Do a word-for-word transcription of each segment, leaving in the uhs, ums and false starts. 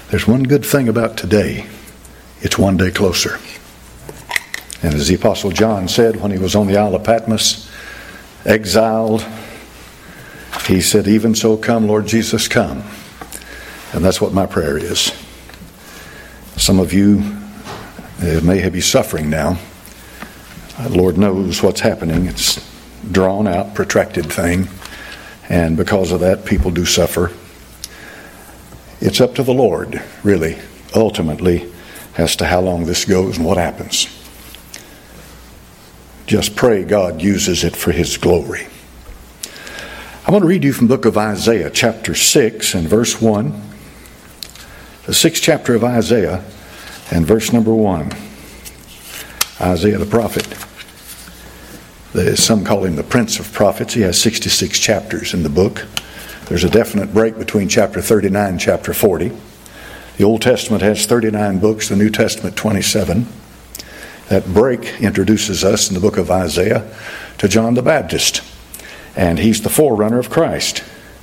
There's one good thing about today. It's one day closer. And as the Apostle John said when he was on the Isle of Patmos, exiled, he said, even so come, Lord Jesus, come. And that's what my prayer is. Some of you uh, may be suffering now. Uh, Lord knows what's happening. It's drawn out, protracted thing. And because of that, people do suffer. It's up to the Lord, really, ultimately, as to how long this goes and what happens. Just pray God uses it for His glory. I want to read you from the book of Isaiah, chapter six and verse one. The sixth chapter of Isaiah and verse number one. Isaiah the prophet. Some call him the Prince of Prophets. He has sixty-six chapters in the book. There's a definite break between chapter thirty-nine and chapter forty. The Old Testament has thirty-nine books, the New Testament twenty-seven. That break introduces us in the book of Isaiah to John the Baptist. And he's the forerunner of Christ.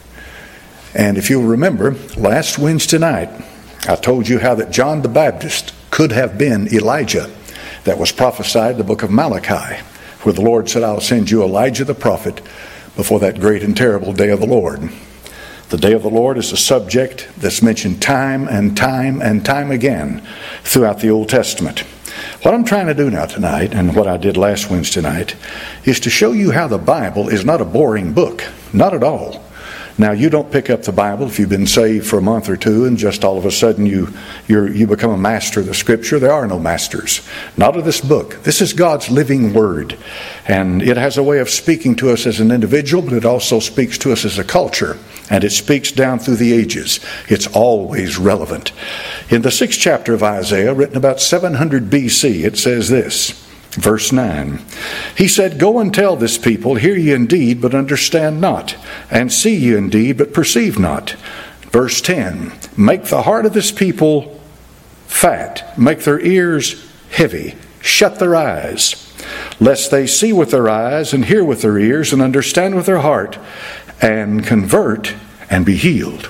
And if you'll remember, last Wednesday night, I told you how that John the Baptist could have been Elijah that was prophesied in the book of Malachi, where the Lord said, I'll send you Elijah the prophet before that great and terrible day of the Lord. The day of the Lord is a subject that's mentioned time and time and time again throughout the Old Testament. What I'm trying to do now tonight, and what I did last Wednesday night, is to show you how the Bible is not a boring book. Not at all. Now, you don't pick up the Bible if you've been saved for a month or two and just all of a sudden you you're, you become a master of the Scripture. There are no masters. Not of this book. This is God's living Word. And it has a way of speaking to us as an individual, but it also speaks to us as a culture. And it speaks down through the ages. It's always relevant. In the sixth chapter of Isaiah, written about seven hundred B C, it says this, verse nine. He said, Go and tell this people, hear ye indeed, but understand not, and see ye indeed, but perceive not. Verse ten. Make the heart of this people fat, make their ears heavy, shut their eyes, lest they see with their eyes, and hear with their ears, and understand with their heart, and convert and be healed.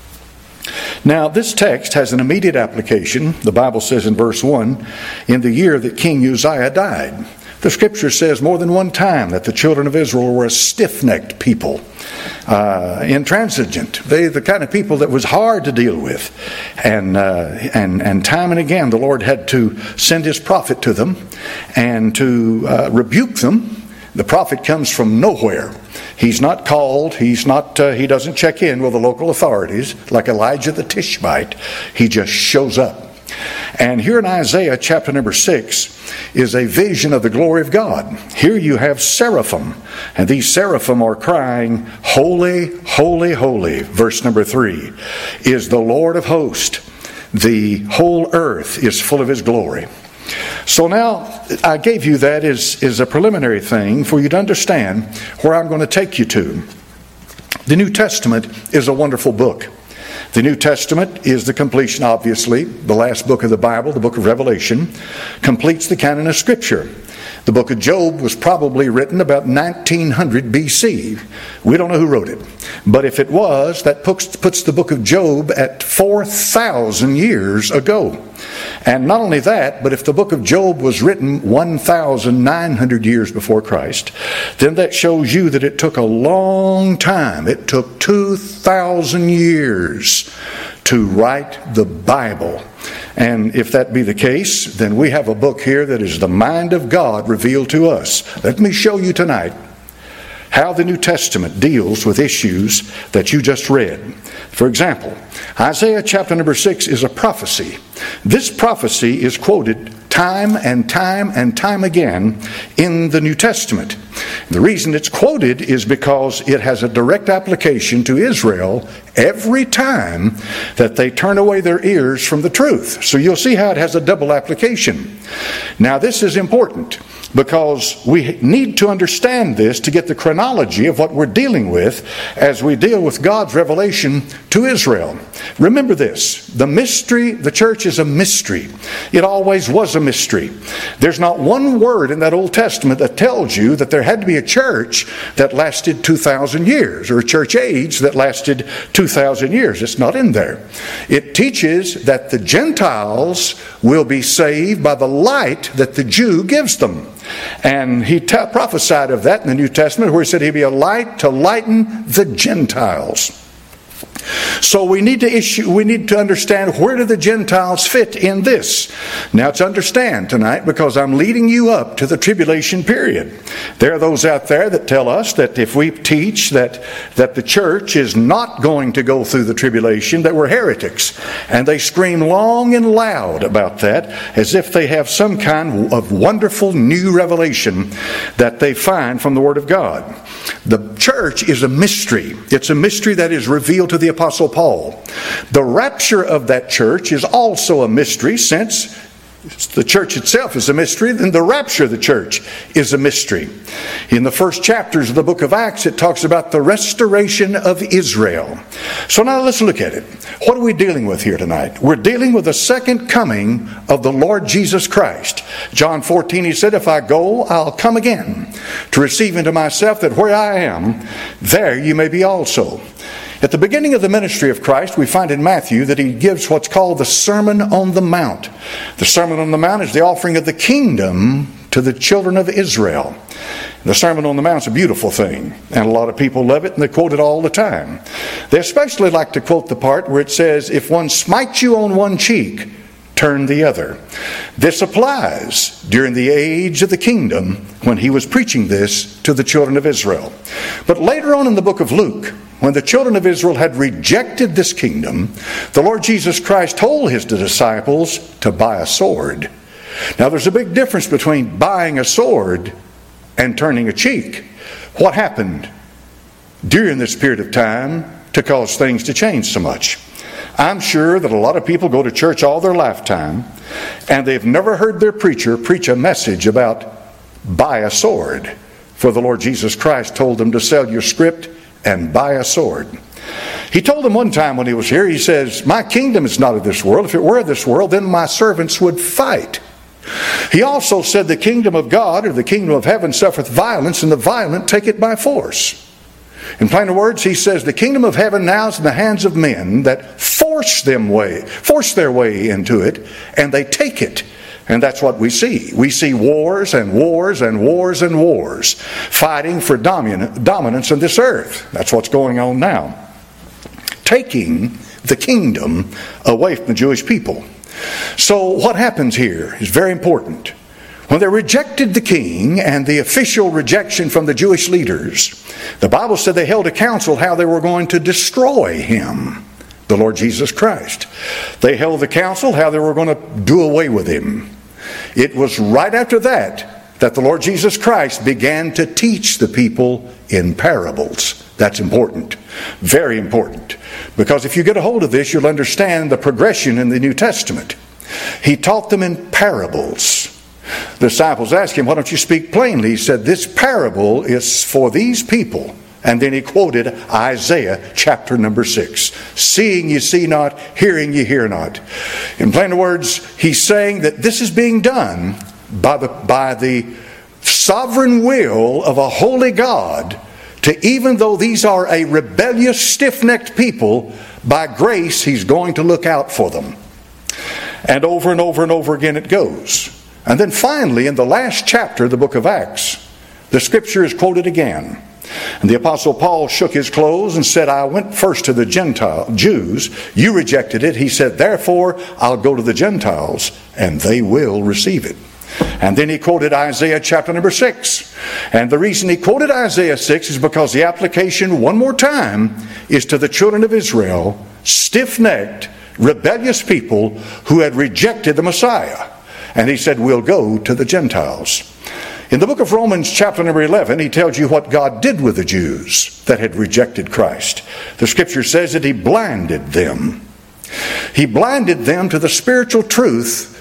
Now, this text has an immediate application. The Bible says in verse one, in the year that King Uzziah died. The Scripture says more than one time that the children of Israel were a stiff-necked people, uh, intransigent. They the kind of people that was hard to deal with. And, uh, and, and time and again, the Lord had to send His prophet to them and to uh, rebuke them. The prophet comes from nowhere. He's not called. He's not. Uh, he doesn't check in with the local authorities like Elijah the Tishbite. He just shows up. And here in Isaiah chapter number six is a vision of the glory of God. Here you have seraphim. And these seraphim are crying, Holy, holy, holy. Verse number three is the Lord of hosts. The whole earth is full of His glory. So now, I gave you that as, as a preliminary thing for you to understand where I'm going to take you to. The New Testament is a wonderful book. The New Testament is the completion, obviously. The last book of the Bible, the book of Revelation, completes the canon of Scripture. The book of Job was probably written about nineteen hundred B C. We don't know who wrote it. But if it was, that puts, puts the book of Job at four thousand years ago. And not only that, but if the book of Job was written one thousand nine hundred years before Christ, then that shows you that it took a long time. It took two thousand years to write the Bible. And if that be the case, then we have a book here that is the mind of God revealed to us. Let me show you tonight how the New Testament deals with issues that you just read. For example, Isaiah chapter number six is a prophecy. This prophecy is quoted time and time and time again in the New Testament. The reason it's quoted is because it has a direct application to Israel every time that they turn away their ears from the truth. So you'll see how it has a double application. Now this is important because we need to understand this to get the chronology of what we're dealing with as we deal with God's revelation to Israel. Remember this, the mystery, the church is a mystery. It always was a mystery. There's not one word in that Old Testament that tells you that there had to be a church that lasted two thousand years or a church age that lasted two thousand years. It's not in there. It teaches that the Gentiles will be saved by the light that the Jew gives them. And he t- prophesied of that in the New Testament where he said he'd be a light to lighten the Gentiles. So we need to issue, we need to understand, where do the Gentiles fit in this? Now to understand tonight, because I'm leading you up to the tribulation period. There are those out there that tell us that if we teach that, that the church is not going to go through the tribulation, that we're heretics. And they scream long and loud about that, as if they have some kind of wonderful new revelation that they find from the Word of God. The church is a mystery. It's a mystery that is revealed to the Apostle Paul. The rapture of that church is also a mystery, since the church itself is a mystery, then the rapture of the church is a mystery. In the first chapters of the book of Acts, it talks about the restoration of Israel. So now let's look at it. What are we dealing with here tonight? We're dealing with the second coming of the Lord Jesus Christ. John fourteen, he said, "If I go, I'll come again to receive into myself, that where I am, there you may be also." At the beginning of the ministry of Christ, we find in Matthew that he gives what's called the Sermon on the Mount. The Sermon on the Mount is the offering of the kingdom to the children of Israel. The Sermon on the Mount is a beautiful thing, and a lot of people love it, and they quote it all the time. They especially like to quote the part where it says, "If one smites you on one cheek, turn the other." This applies during the age of the kingdom when he was preaching this to the children of Israel. But later on in the book of Luke, when the children of Israel had rejected this kingdom, the Lord Jesus Christ told his disciples to buy a sword. Now there's a big difference between buying a sword and turning a cheek. What happened during this period of time to cause things to change so much? I'm sure that a lot of people go to church all their lifetime and they've never heard their preacher preach a message about buy a sword. For the Lord Jesus Christ told them to sell your script and buy a sword. He told them one time when he was here, he says, "My kingdom is not of this world. If it were of this world, then my servants would fight." He also said, "The kingdom of God, or the kingdom of heaven, suffereth violence, and the violent take it by force." In plain words, he says the kingdom of heaven now is in the hands of men that force them way, force their way into it, and they take it. And that's what we see. We see wars and wars and wars and wars, fighting for domin- dominance in this earth. That's what's going on now. Taking the kingdom away from the Jewish people. So what happens here is very important. When they rejected the king and the official rejection from the Jewish leaders, the Bible said they held a council how they were going to destroy him, the Lord Jesus Christ. They held the council how they were going to do away with him. It was right after that that the Lord Jesus Christ began to teach the people in parables. That's important. Very important. Because if you get a hold of this, you'll understand the progression in the New Testament. He taught them in parables. The disciples asked him, "Why don't you speak plainly?" He said, "This parable is for these people." And then he quoted Isaiah chapter number six. "Seeing you see not, hearing you hear not." In plain words, he's saying that this is being done by the, by the sovereign will of a holy God, to even though these are a rebellious, stiff-necked people, by grace he's going to look out for them. And over and over and over again it goes. And then finally, in the last chapter of the book of Acts, the scripture is quoted again. And the Apostle Paul shook his clothes and said, "I went first to the Gentile Jews. You rejected it." He said, "Therefore, I'll go to the Gentiles, and they will receive it." And then he quoted Isaiah chapter number six. And the reason he quoted Isaiah six is because the application, one more time, is to the children of Israel, stiff-necked, rebellious people who had rejected the Messiah. And he said, "We'll go to the Gentiles." In the book of Romans chapter number eleven, he tells you what God did with the Jews that had rejected Christ. The scripture says that he blinded them. He blinded them to the spiritual truth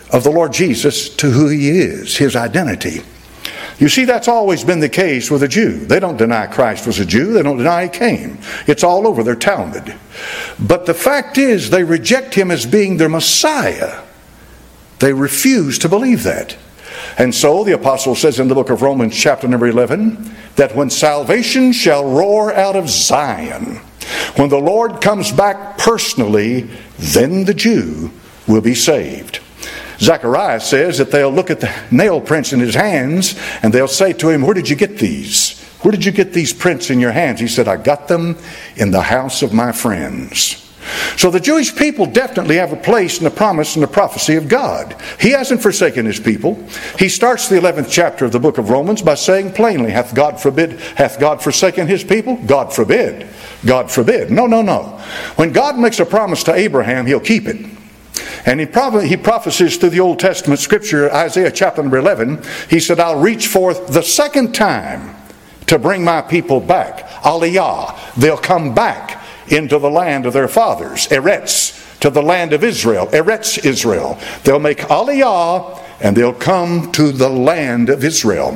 of the Lord Jesus to who He is, His identity. You see, that's always been the case with a Jew. They don't deny Christ was a Jew. They don't deny He came. It's all over their Talmud. But the fact is, they reject Him as being their Messiah. They refuse to believe that. And so the apostle says in the book of Romans chapter number eleven, that when salvation shall roar out of Zion, when the Lord comes back personally, then the Jew will be saved. Zechariah says that they'll look at the nail prints in His hands and they'll say to Him, where did you get these? Where did you get these prints in your hands? He said, I got them in the house of my friends. So the Jewish people definitely have a place in the promise and the prophecy of God. He hasn't forsaken His people. He starts the eleventh chapter of the book of Romans by saying plainly, hath God forbid, hath God forsaken His people? God forbid. God forbid. No, no, no. When God makes a promise to Abraham, He'll keep it. And he, probably, he prophesies through the Old Testament scripture, Isaiah chapter number eleven, He said, I'll reach forth the second time to bring my people back. Aliyah. They'll come back into the land of their fathers. Eretz, to the land of Israel. Eretz Israel. They'll make Aliyah and they'll come to the land of Israel.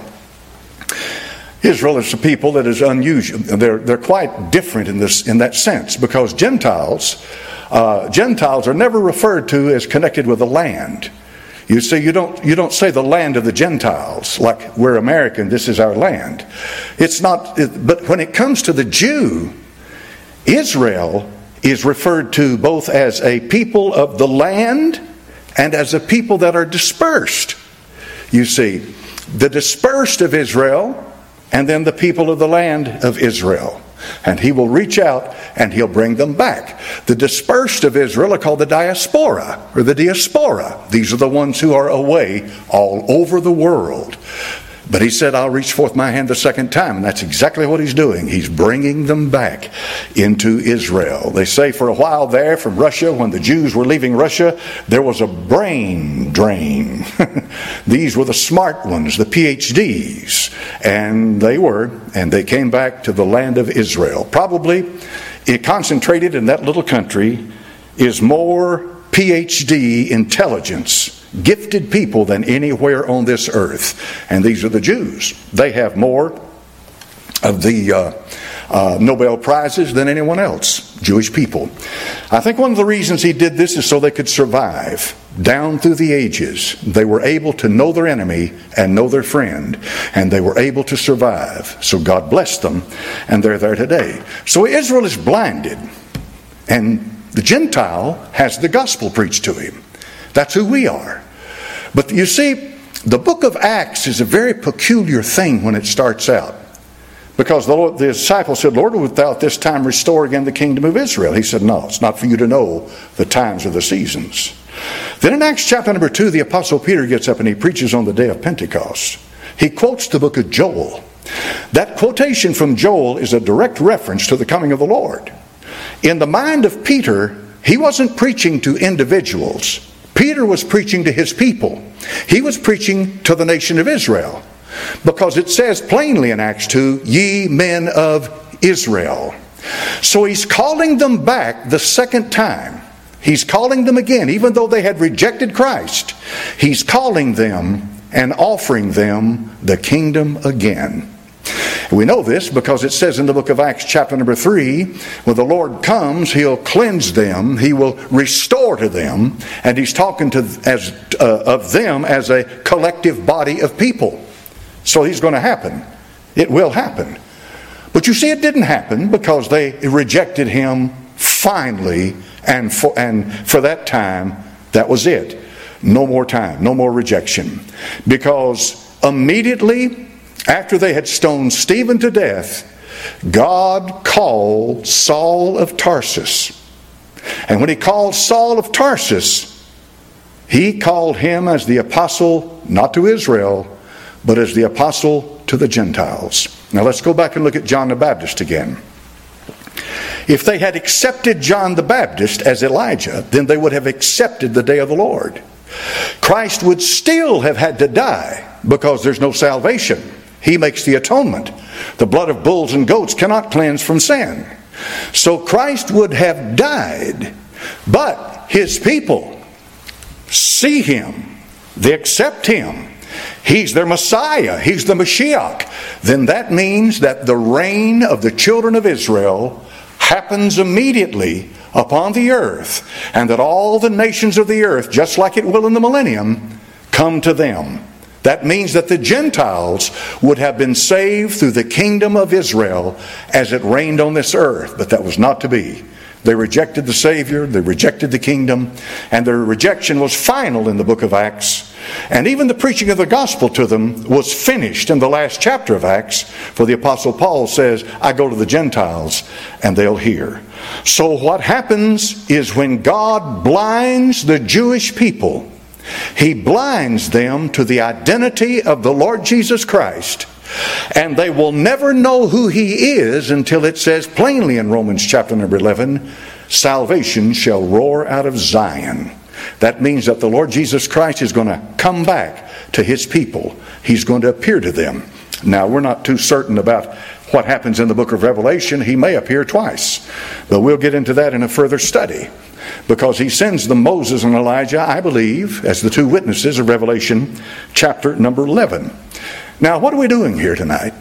Israel is a people that is unusual. They're, they're quite different in this, in that sense, because Gentiles, uh, Gentiles are never referred to as connected with the land. You see, you don't you don't say the land of the Gentiles like we're American. This is our land. It's not. It, but when it comes to the Jew, Israel is referred to both as a people of the land and as a people that are dispersed. You see, the dispersed of Israel, and then the people of the land of Israel. And He will reach out and He'll bring them back. The dispersed of Israel are called the diaspora, or the diaspora. These are the ones who are away all over the world. But He said, I'll reach forth my hand the second time. And that's exactly what He's doing. He's bringing them back into Israel. They say for a while there from Russia, when the Jews were leaving Russia, there was a brain drain. These were the smart ones, the P H Ds. And they were, and they came back to the land of Israel. Probably it concentrated in that little country is more P H D intelligence, gifted people than anywhere on this earth. And these are the Jews. They have more of the uh, uh, Nobel Prizes than anyone else, Jewish people. I think one of the reasons He did this is so they could survive. Down through the ages, they were able to know their enemy and know their friend, and they were able to survive. So God blessed them, and they're there today. So Israel is blinded, and the Gentile has the gospel preached to him. That's who we are. But you see, the book of Acts is a very peculiar thing when it starts out. Because the, Lord, the disciples said, Lord, wilt thou at this time restore again the kingdom of Israel? He said, no, it's not for you to know the times or the seasons. Then in Acts chapter number two, the apostle Peter gets up and he preaches on the day of Pentecost. He quotes the book of Joel. That quotation from Joel is a direct reference to the coming of the Lord. In the mind of Peter, he wasn't preaching to individuals. Peter was preaching to his people. He was preaching to the nation of Israel. Because it says plainly in Acts two, ye men of Israel. So he's calling them back the second time. He's calling them again, even though they had rejected Christ. He's calling them and offering them the kingdom again. We know this because it says in the book of Acts chapter number three, when the Lord comes, He'll cleanse them, He will restore to them, and He's talking to as uh, of them as a collective body of people. So He's going to happen. It will happen. But you see, it didn't happen because they rejected Him finally, and for, and for that time, that was it. No more time, no more rejection. Because immediately after they had stoned Stephen to death, God called Saul of Tarsus. And when He called Saul of Tarsus, He called him as the apostle, not to Israel, but as the apostle to the Gentiles. Now let's go back and look at John the Baptist again. If they had accepted John the Baptist as Elijah, then they would have accepted the day of the Lord. Christ would still have had to die because there's no salvation. He makes the atonement. The blood of bulls and goats cannot cleanse from sin. So Christ would have died, but His people see Him they accept Him, He's their Messiah, He's the Mashiach, then that means that the reign of the children of Israel happens immediately upon the earth, and that all the nations of the earth, just like it will in the millennium, come to them. That means that the Gentiles would have been saved through the kingdom of Israel as it reigned on this earth, but that was not to be. They rejected the Savior, they rejected the kingdom, and their rejection was final in the book of Acts. And even the preaching of the gospel to them was finished in the last chapter of Acts, for the Apostle Paul says, I go to the Gentiles and they'll hear. So what happens is when God blinds the Jewish people, He blinds them to the identity of the Lord Jesus Christ, and they will never know who He is until it says plainly in Romans chapter number eleven, salvation shall roar out of Zion. That means that the Lord Jesus Christ is going to come back to His people. He's going to appear to them. Now, we're not too certain about what happens in the book of Revelation. He may appear twice, but we'll get into that in a further study, because He sends them Moses and Elijah, I believe, as the two witnesses of Revelation chapter number eleven. Now, what are we doing here tonight?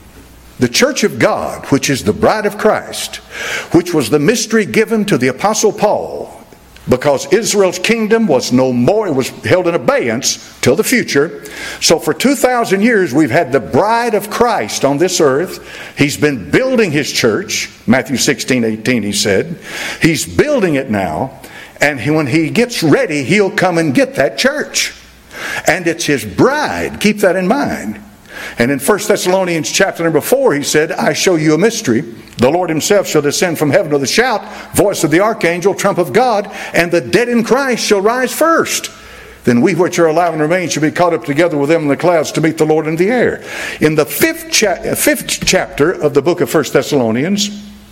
The church of God, which is the bride of Christ, which was the mystery given to the Apostle Paul, because Israel's kingdom was no more, it was held in abeyance till the future. So for two thousand years we've had the bride of Christ on this earth. He's been building His church. Matthew sixteen eighteen, He said. He's building it now. And he, when He gets ready, He'll come and get that church. And it's His bride. Keep that in mind. And in First Thessalonians chapter number four, He said, I show you a mystery. The Lord Himself shall descend from heaven with a shout, voice of the archangel, trump of God, and the dead in Christ shall rise first. Then we which are alive and remain shall be caught up together with them in the clouds to meet the Lord in the air. In the fifth, cha- fifth chapter of the book of First Thessalonians,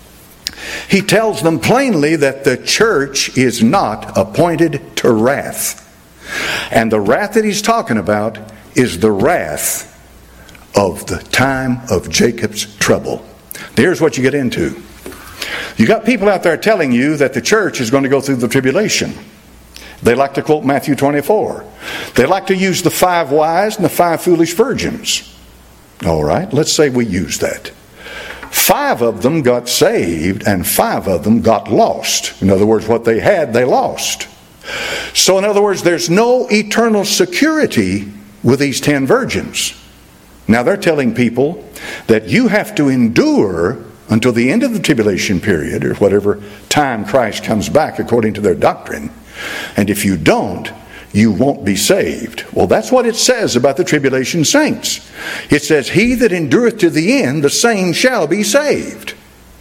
he tells them plainly that the church is not appointed to wrath. And the wrath that he's talking about is the wrath of the time of Jacob's trouble. Here's what you get into. You got people out there telling you that the church is going to go through the tribulation. They like to quote Matthew twenty-four. They like to use the five wise and the five foolish virgins. All right, let's say we use that. Five of them got saved and five of them got lost. In other words, what they had, they lost. So in other words, there's no eternal security with these ten virgins. Now they're telling people that you have to endure until the end of the tribulation period, or whatever time Christ comes back according to their doctrine. And if you don't, you won't be saved. Well, that's what it says about the tribulation saints. It says, he that endureth to the end, the same shall be saved.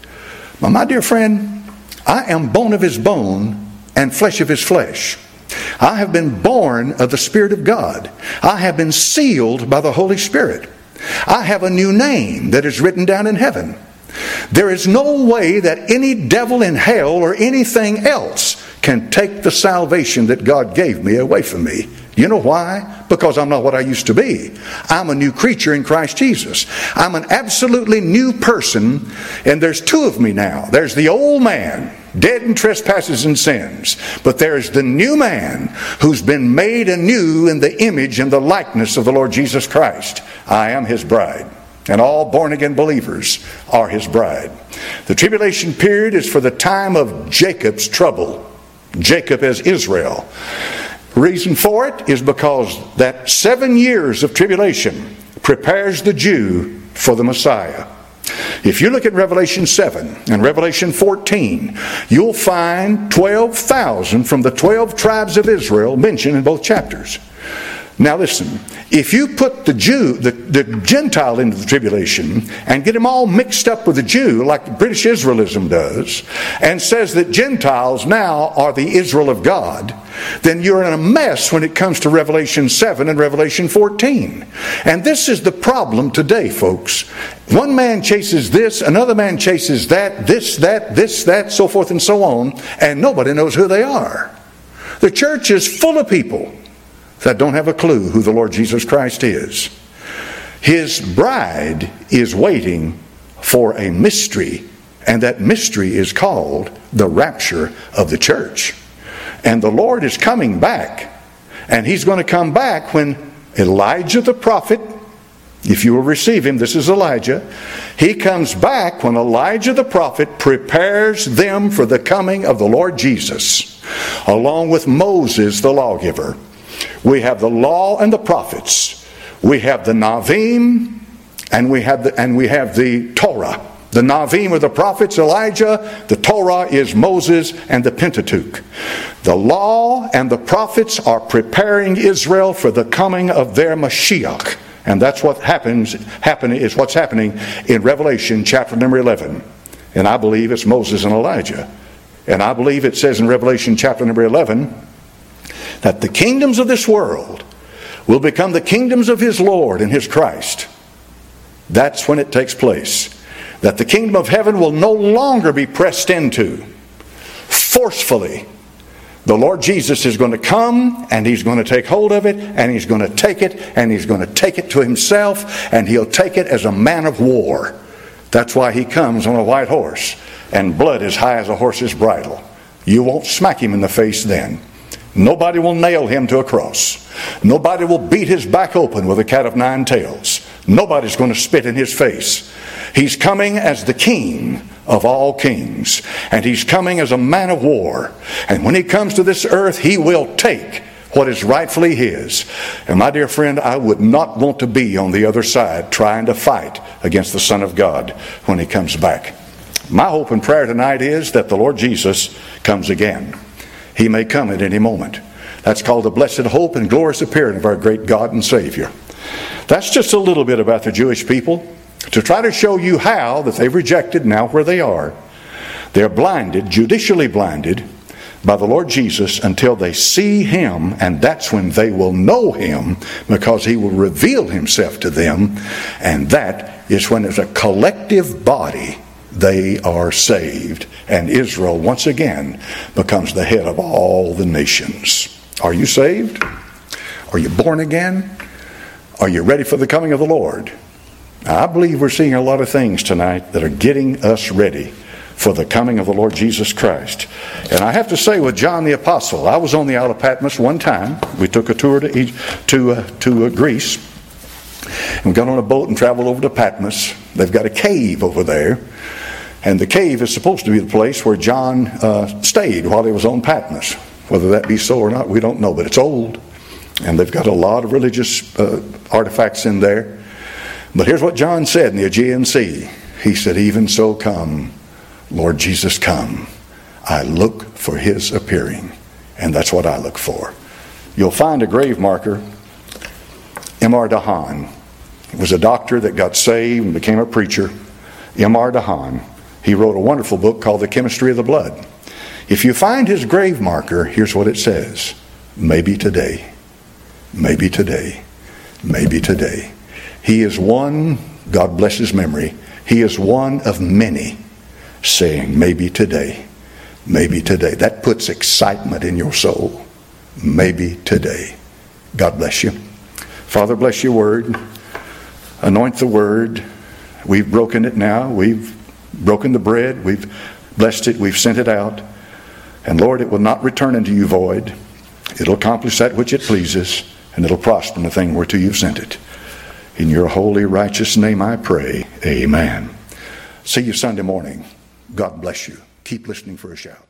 Now, my dear friend, I am bone of His bone and flesh of His flesh. I have been born of the Spirit of God. I have been sealed by the Holy Spirit. I have a new name that is written down in heaven. There is no way that any devil in hell or anything else can take the salvation that God gave me away from me. You know why? Because I'm not what I used to be. I'm a new creature in Christ Jesus. I'm an absolutely new person, and there's two of me now. There's the old man, dead in trespasses and sins. But there's the new man who's been made anew in the image and the likeness of the Lord Jesus Christ. I am His bride. And all born-again believers are His bride. The tribulation period is for the time of Jacob's trouble. Jacob as Israel. Reason for it is because that seven years of tribulation prepares the Jew for the Messiah. If you look at Revelation seven and Revelation fourteen, you'll find twelve thousand from the twelve tribes of Israel mentioned in both chapters. Now listen, if you put the Jew, the, the Gentile into the tribulation and get him all mixed up with the Jew like British Israelism does, and says that Gentiles now are the Israel of God, then you're in a mess when it comes to Revelation seven and Revelation fourteen. And this is the problem today, folks. One man chases this, another man chases that, this, that, this, that, so forth and so on, and nobody knows who they are. The church is full of people that don't have a clue who the Lord Jesus Christ is. His bride is waiting for a mystery, and that mystery is called the rapture of the church. And the Lord is coming back, And he's going to come back when Elijah the prophet, if you will receive him, this is Elijah. He comes back when Elijah the prophet prepares them for the coming of the Lord Jesus, along with Moses the lawgiver. We have the law and the prophets. We have the Navim, and we have the, and we have the Torah. The Navim are the prophets, Elijah. The Torah is Moses and the Pentateuch. The law and the prophets are preparing Israel for the coming of their Mashiach. And that's what happens, happen, is what's happening in Revelation chapter number eleven. And I believe it's Moses and Elijah. And I believe it says in Revelation chapter number eleven that the kingdoms of this world will become the kingdoms of his Lord and his Christ. That's when it takes place. That the kingdom of heaven will no longer be pressed into forcefully. The Lord Jesus is going to come, and he's going to take hold of it, and he's going to take it, and he's going to take it to himself, and he'll take it as a man of war. That's why he comes on a white horse, and blood as high as a horse's bridle. You won't smack him in the face then. Nobody will nail him to a cross. Nobody will beat his back open with a cat of nine tails. Nobody's going to spit in his face. He's coming as the King of all kings. And he's coming as a man of war. And when he comes to this earth, he will take what is rightfully his. And my dear friend, I would not want to be on the other side trying to fight against the Son of God when he comes back. My hope and prayer tonight is that the Lord Jesus comes again. He may come at any moment. That's called the blessed hope and glorious appearing of our great God and Savior. That's just a little bit about the Jewish people, to try to show you how that they've rejected now where they are. They're blinded, judicially blinded, by the Lord Jesus until they see him, and that's when they will know him, because he will reveal himself to them, and that is when as a collective body they are saved, and Israel once again becomes the head of all the nations. Are you saved? Are you born again? Are you ready for the coming of the Lord? Now, I believe we're seeing a lot of things tonight that are getting us ready for the coming of the Lord Jesus Christ. And I have to say, with John the Apostle, I was on the Isle of Patmos one time. We took a tour to to, uh, to uh, Greece. And we got on a boat and traveled over to Patmos. They've got a cave over there. And the cave is supposed to be the place where John uh, stayed while he was on Patmos. Whether that be so or not, we don't know. But it's old. And they've got a lot of religious uh, artifacts in there. But here's what John said in the Aegean Sea. He said, "Even so come, Lord Jesus, come. I look for his appearing." And that's what I look for. You'll find a grave marker, M R Dahan. He was a doctor that got saved and became a preacher. M R Dahan. He wrote a wonderful book called The Chemistry of the Blood. If you find his grave marker, here's what it says. Maybe today. Maybe today. Maybe today. He is one, God bless his memory, he is one of many saying, maybe today. Maybe today. That puts excitement in your soul. Maybe today. God bless you. Father, bless your word. Anoint the word. We've broken it now. We've broken the bread. We've blessed it. We've sent it out. And Lord, it will not return unto you void. It'll accomplish that which it pleases, and it'll prosper in the thing whereto you've sent it. In your holy, righteous name I pray. Amen. See you Sunday morning. God bless you. Keep listening for a shout.